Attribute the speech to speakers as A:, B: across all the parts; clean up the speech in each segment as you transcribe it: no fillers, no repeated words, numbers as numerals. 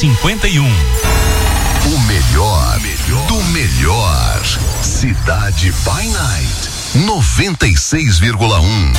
A: 51.
B: O melhor do melhor. Cidade by Night 96,1.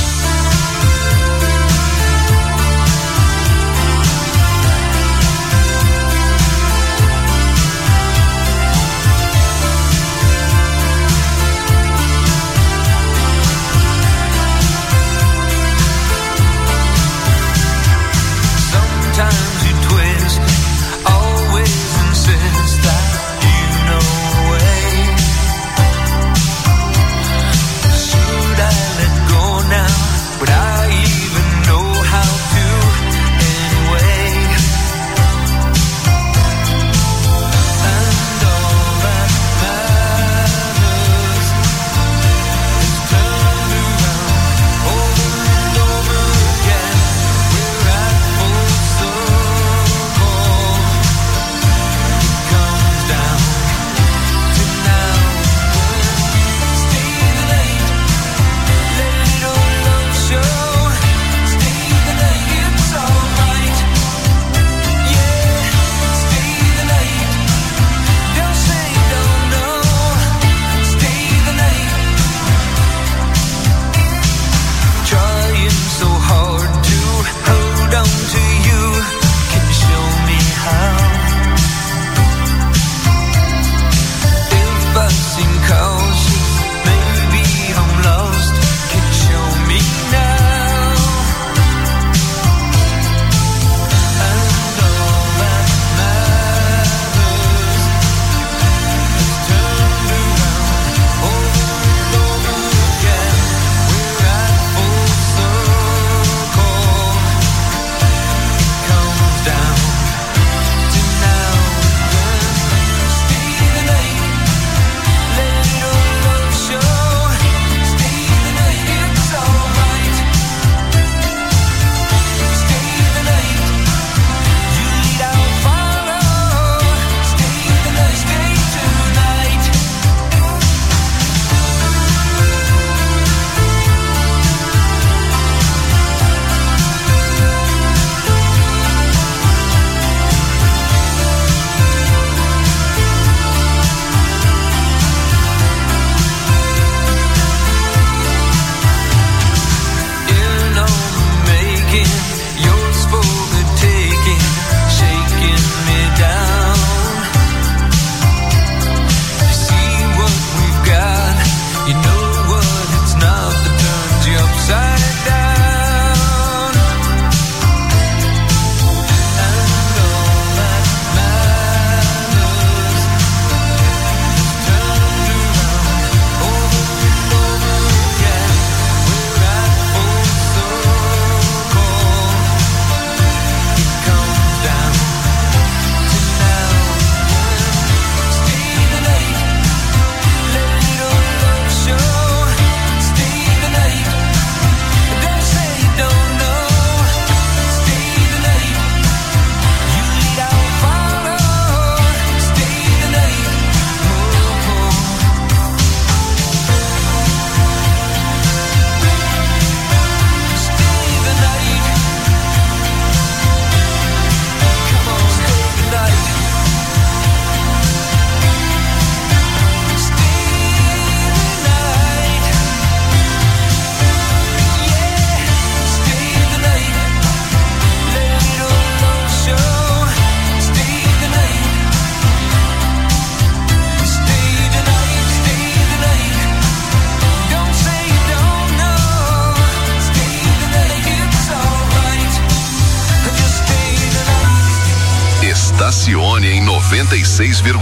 B: Estacione em 96,1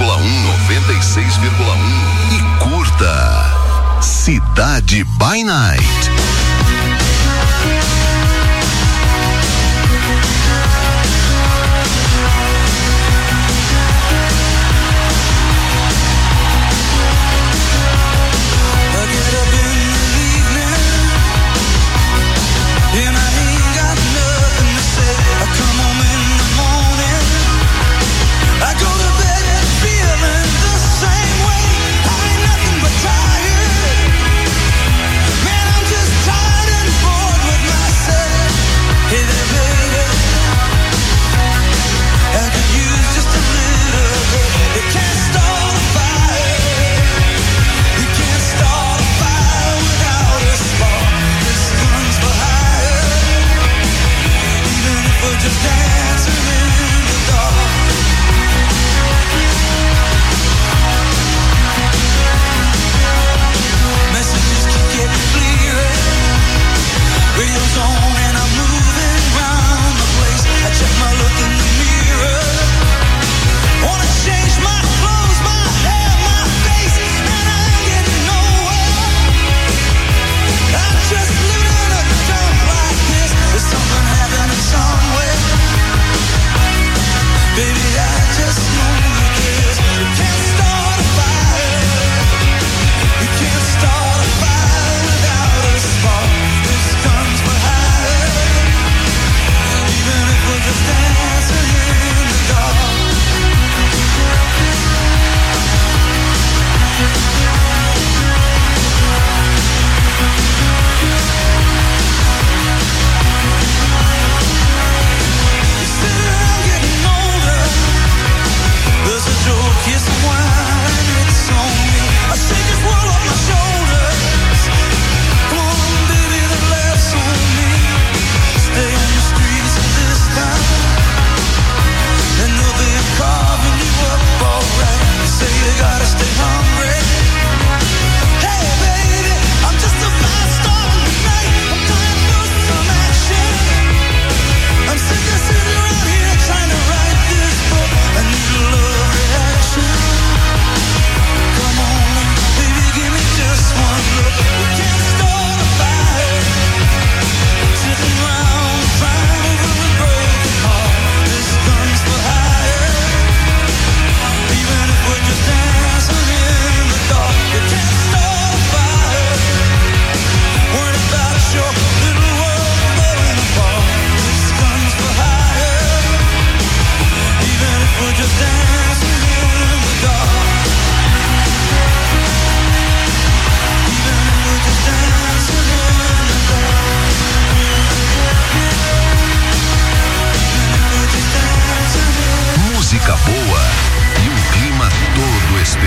B: e curta Cidade by Night.
C: Tired, man, I'm just tired.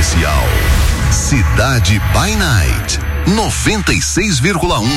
B: especial Cidade by Night 96,1.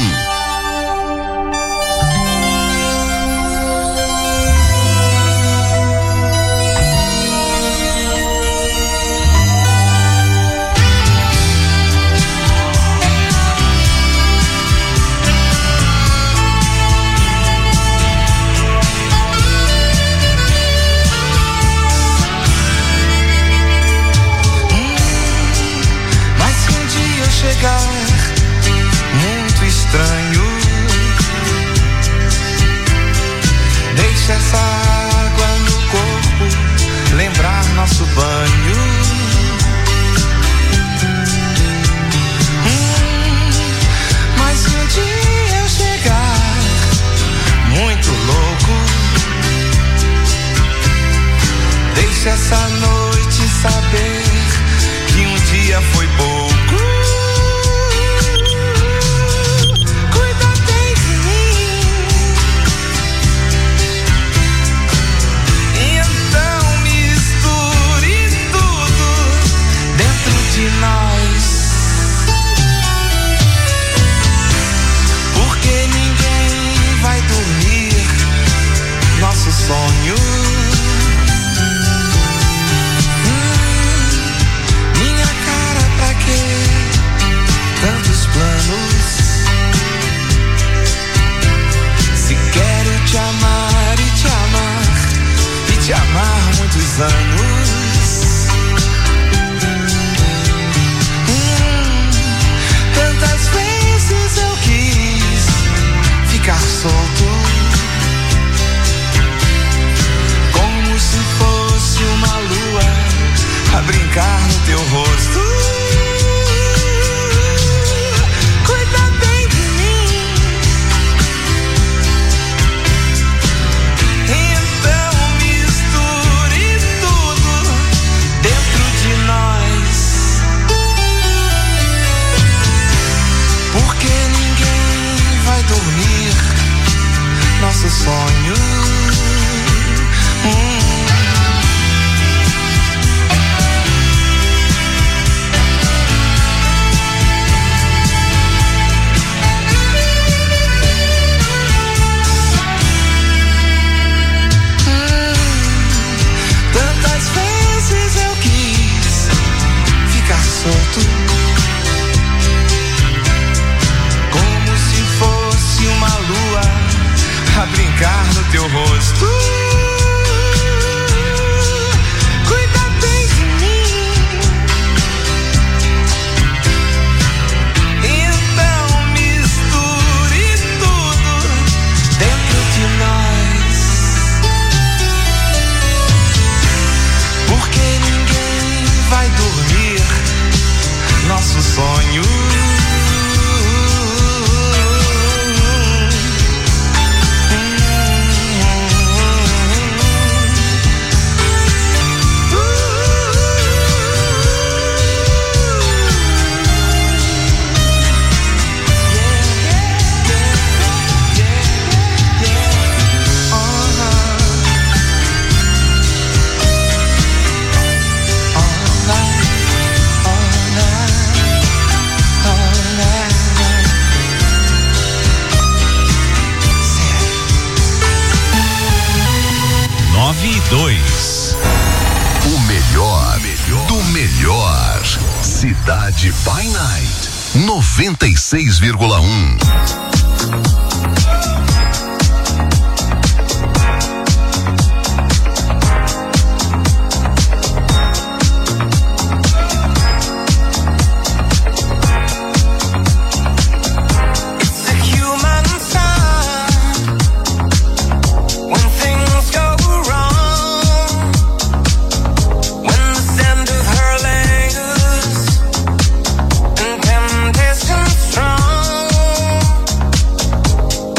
A: Muito estranho, deixa essa água no corpo lembrar nosso banho. Mas se um dia eu chegar muito louco, deixa essa noite saber que um dia foi pouco. Sonho, minha cara, pra quê tantos planos? Se quero te amar e te amar e te amar muitos anos. Tantas vezes eu quis ficar solto, se fosse uma lua a brincar no teu rosto. Cuida bem de mim, então misture tudo dentro de nós, porque ninguém vai dormir nosso sonho. Tantas vezes eu quis ficar solto, como se fosse uma lua a brincar no teu rosto. Vai dormir nosso sonho.
B: O melhor do melhor. Cidade by Night 96,1.
A: Strong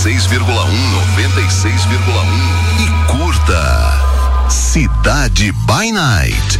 B: E curta Cidade by Night.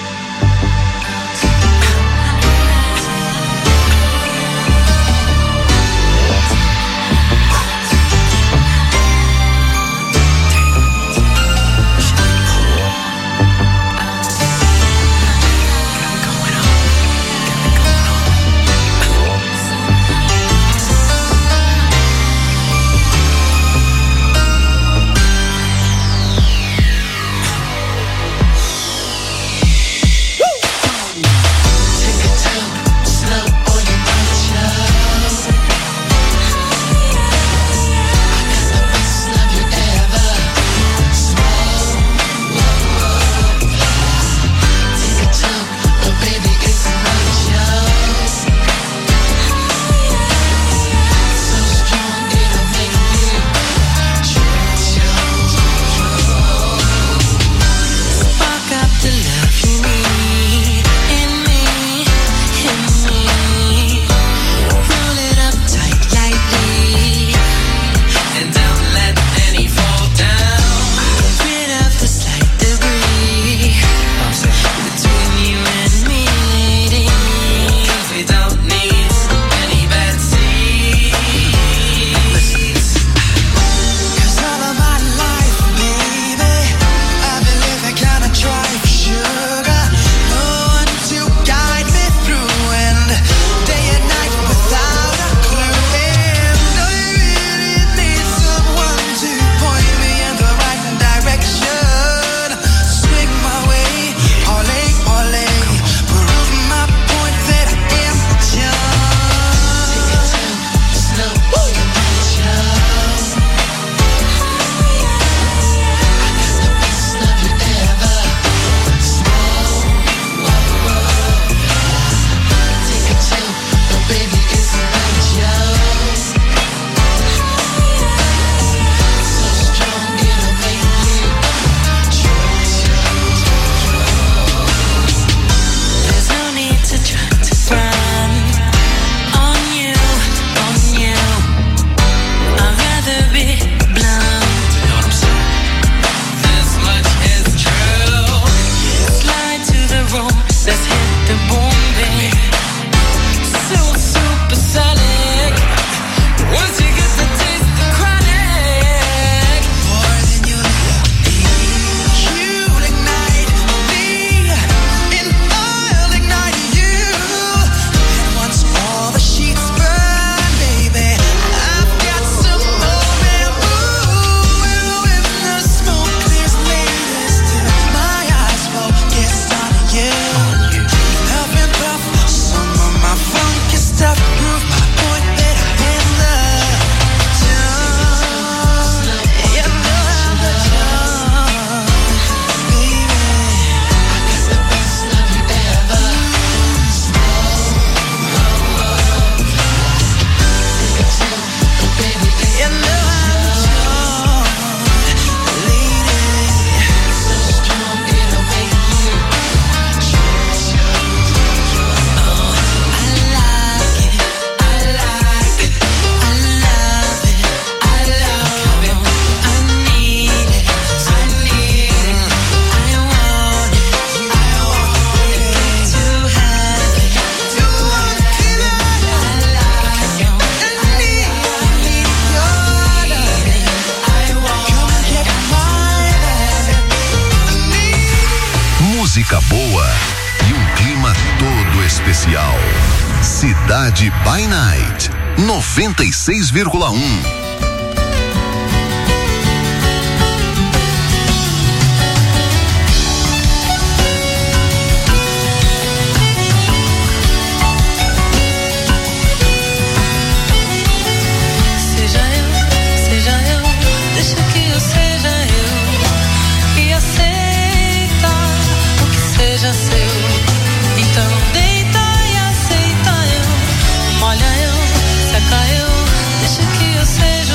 B: Música boa e um clima todo especial. Cidade by Night 96,1.
C: Molha eu, seca eu, deixa que eu seja.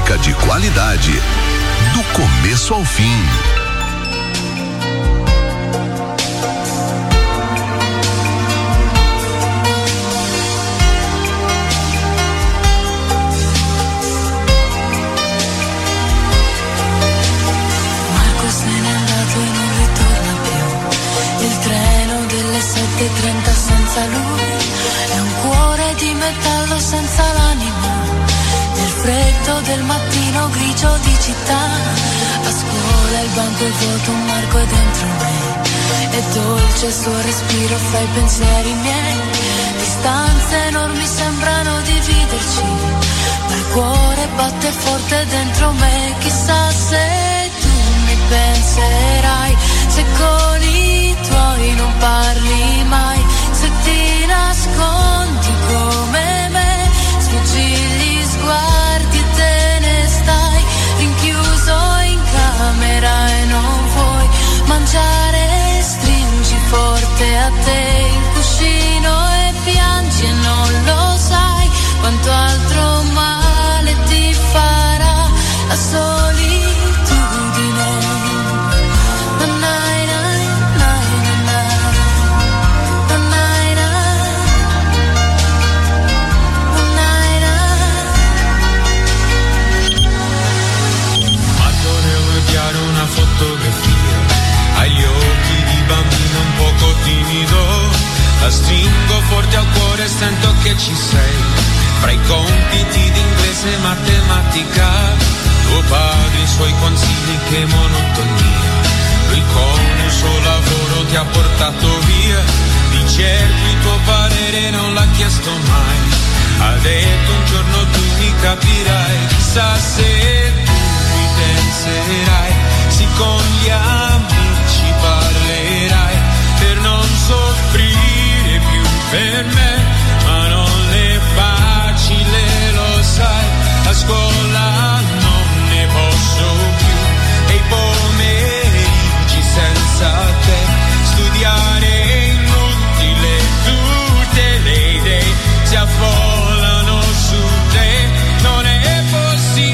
B: música de qualidade, do começo ao fim.
C: Marco se n'è andato e non ritorna più. Il treno delle 7:30 senza lui è un cuore di metallo senza l'anima. Nel freddo del mattino grigio di città, a scuola il banco è vuoto, un Marco è dentro me. È dolce il suo respiro fra i pensieri miei. Distanze enormi sembrano dividerci, ma il cuore batte forte dentro me. Chissà se tu mi penserai, se con i tuoi non parli mai, se ti nascondi come me, sfuggi gli sguardi e te ne stai rinchiuso in camera e non vuoi mangiare, stringi forte a te il cuscino e piangi e non lo sai quanto altro male ti farà la solitudine.
A: Una fotografia, hai gli occhi di bambino un poco timido, la stringo forte al cuore e sento che ci sei, fra i compiti di inglese e matematica, tuo padre, i suoi consigli, che monotonia, lui con il suo lavoro ti ha portato via, di certo il tuo parere non l'ha chiesto mai, ha detto un giorno tu mi capirai, chissà se tu mi penserai, sì con gli amici parlerai, per non soffrire più per me, ma non è facile, lo sai, a scuola non ne posso più, e i pomeriggi senza te, studiare è inutile, tutte le idee si affollano su te, non è possibile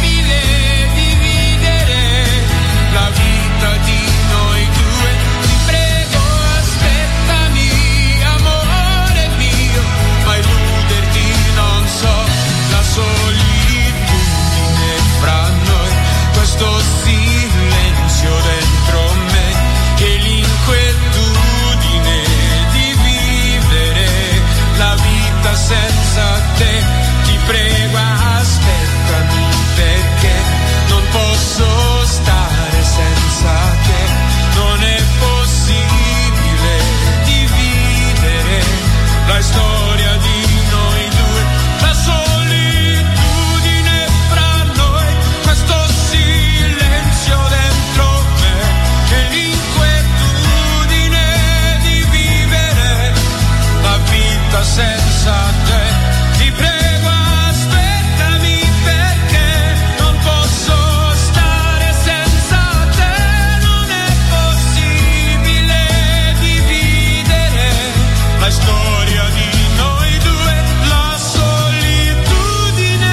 A: la vita di noi due, ti prego aspettami amore mio, ma illuderti non so, la solitudine fra noi, questo silenzio dentro me, che l'inquietudine di vivere la vita senza te, ti prego aspettami perché non posso stare senza te, non è possibile dividere la storia di noi due, la solitudine fra noi, questo silenzio dentro me, e l'inquietudine di vivere la vita senza te, ti prego aspettami perché non posso stare senza te, non è possibile dividere la storia di noi due, la solitudine.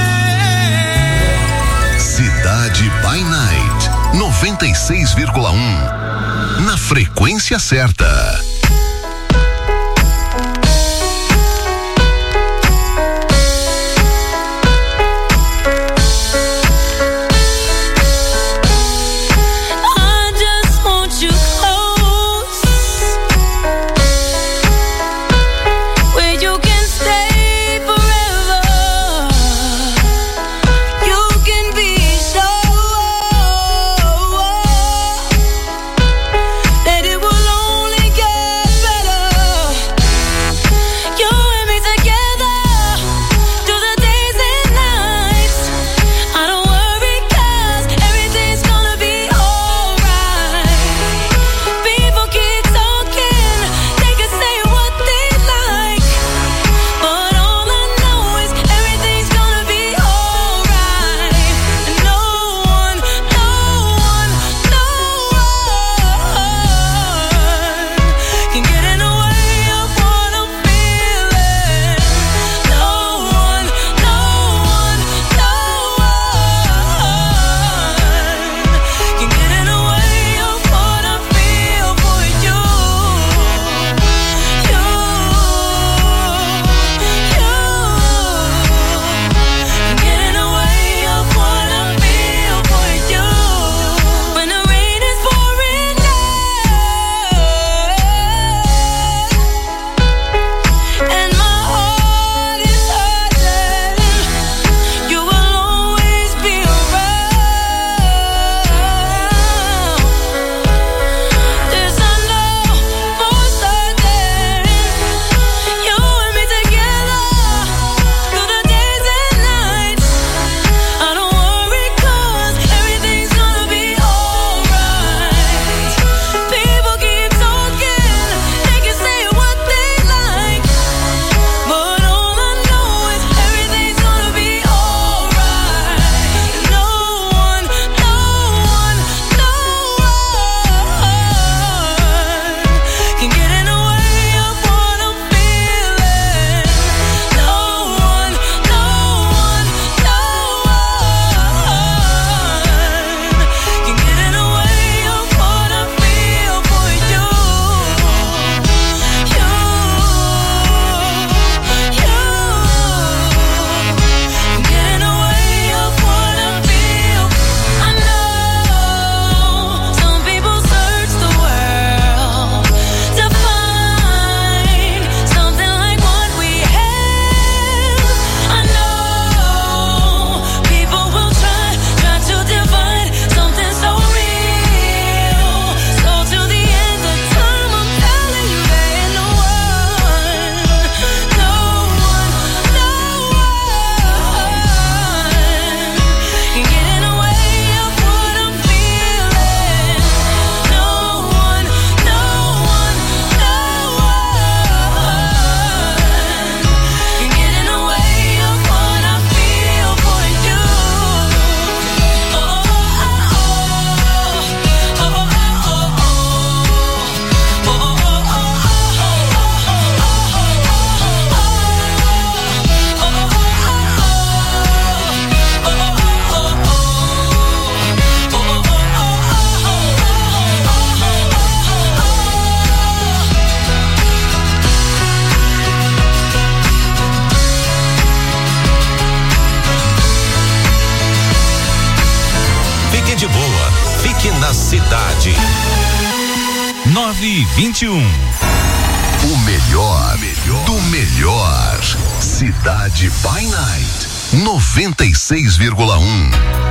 B: Cidade by Night 96,1 na frequência certa.
C: That it will only get
B: na cidade.
D: 9:21.
B: O melhor do melhor. Cidade by Night. 96,1.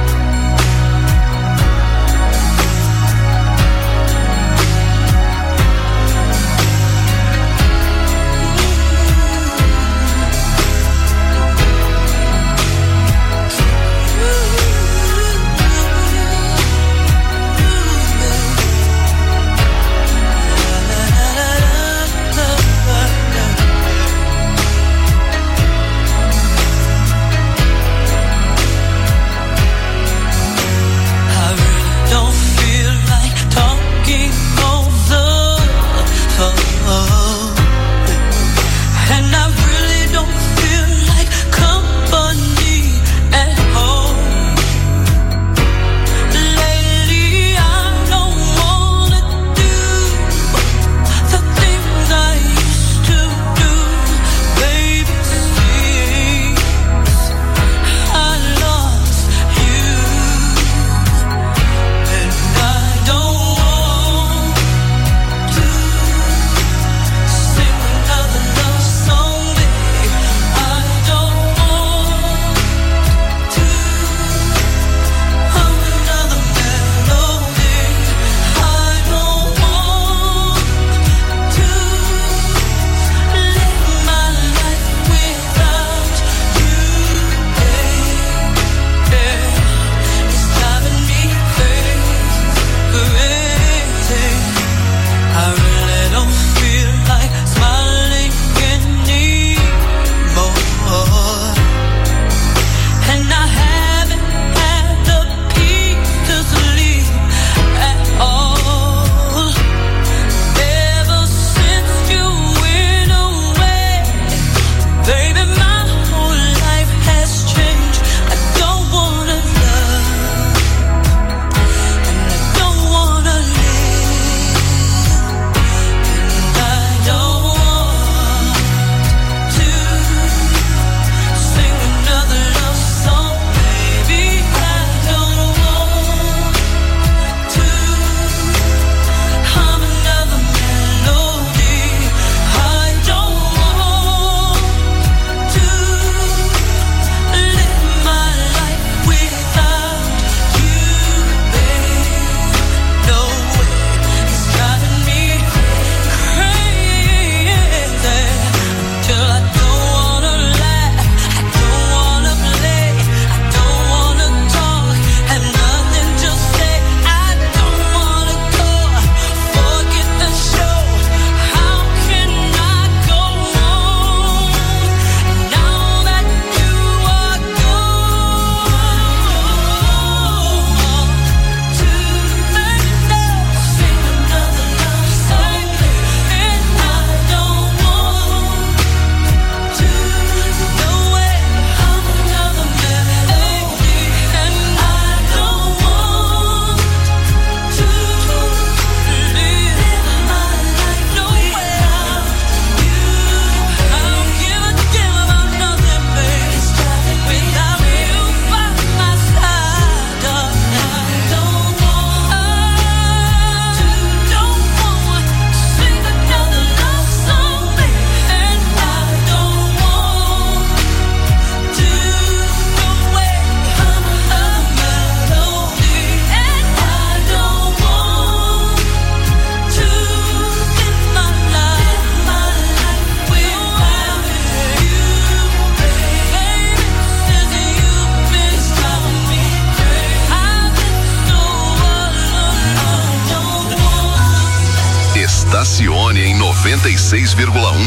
B: Estacione em 96,1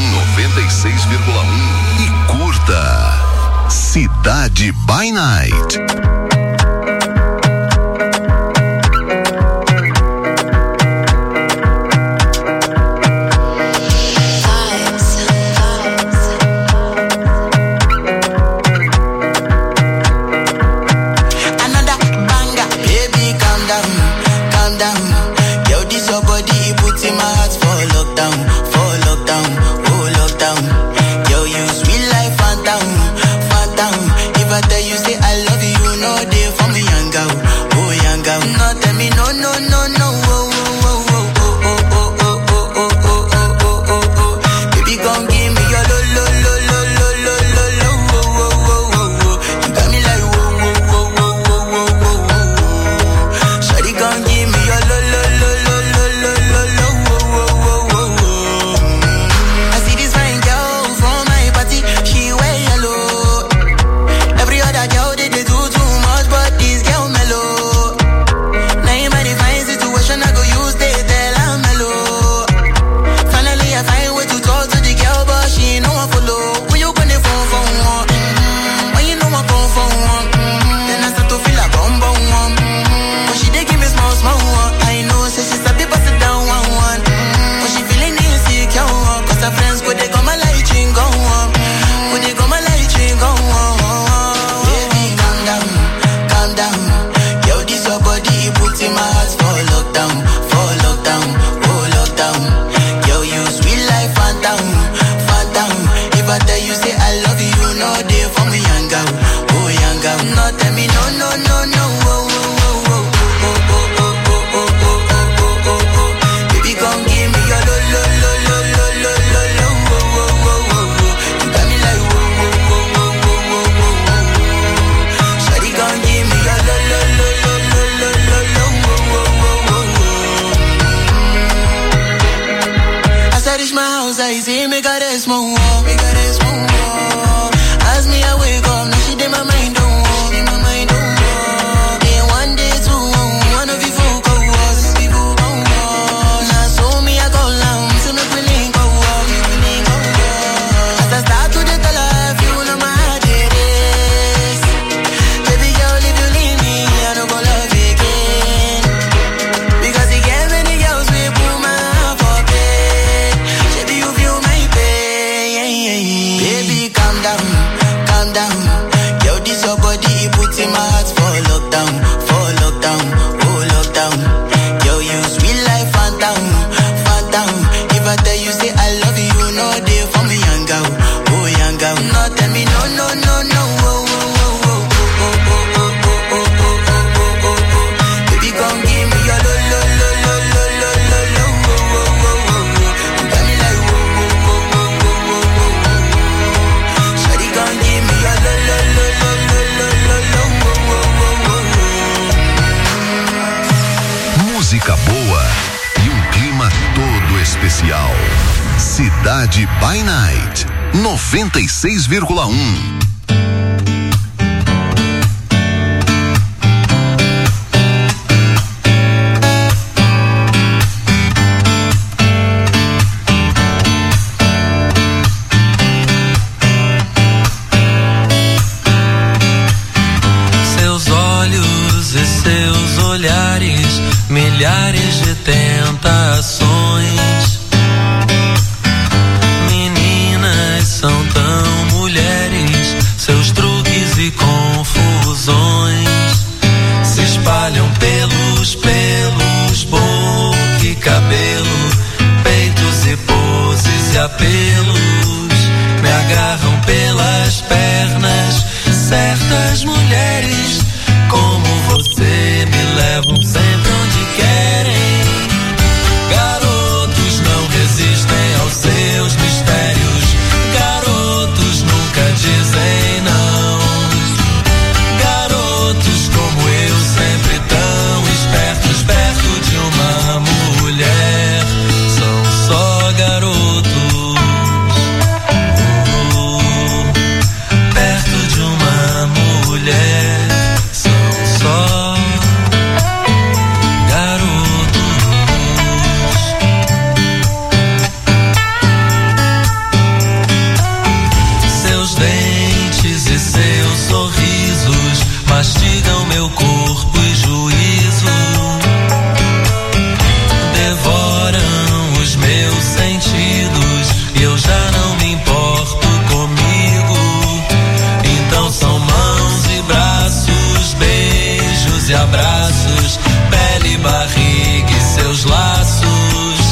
B: e curta Cidade by Night.
E: If I tell you say I love you, no day
D: yanga, oh yanga. No tell me no, no, no, no, oh, oh, oh, oh, oh, oh, oh, oh, oh, oh, oh, oh, oh. Baby, come give me your lo, lo, lo, lo, lo, lo, lo, lo, oh, oh, oh, oh, oh. You got me like oh, oh, oh, oh, oh, oh, oh, oh. Shawty, come give me your lo, lo, lo, lo, lo, lo, lo, lo, oh, oh, oh, oh, oh. As I reach my house, I see me got a small wall, me got a small wall. As me I wake up, now she did my mind don't walk, in my mind don't walk. Day one, day two, one of you folk go was, people go was. Now so me I go down, so me willing go walk, me willing go walk. As I start to the tell her, if you know my heart it is. Baby girl, if you leave me, I don't go love again. Because you get many girls, we put my heart for bed. Baby, you feel my pain. Baby, calm down, calm down. Yo, this your body, it puts in my heart for lockdown, oh lockdown. Yo, you sweet life, phantom, phantom. If I tell you say I love you, you know they for me young girl, oh young girl. No tell me no, no, no, no, oh, oh, oh, oh, oh, oh, oh, oh, oh, oh, oh, oh, oh. Baby, come give me your lo, lo, lo, lo, lo, lo, lo, lo, oh, oh, oh, oh, oh. You got me like oh, oh, oh, oh, oh, oh, oh, oh. Shawty, come give me your lo, lo, lo, lo, lo, lo, lo, lo, oh, oh, oh, oh, oh.
B: Música boa e um clima todo especial. Cidade by Night 96,1.
E: Seus olhos e seus olhares, milhares de tentações. Meninas são tão mulheres, seus truques e confusões se espalham pelos boca e cabelo, peitos e poses e apelos, me agarram pelas pernas. Certas mulheres como você me levam sempre onde querem. Garotos não resistem aos seus mistérios, garotos nunca dizem não. Garotos como eu, sempre tão espertos, perto de uma mulher, são só garotos. Perto de uma mulher, são só garotos. Seus dentes e seus sorrisos mastigam meu corpo e juízo.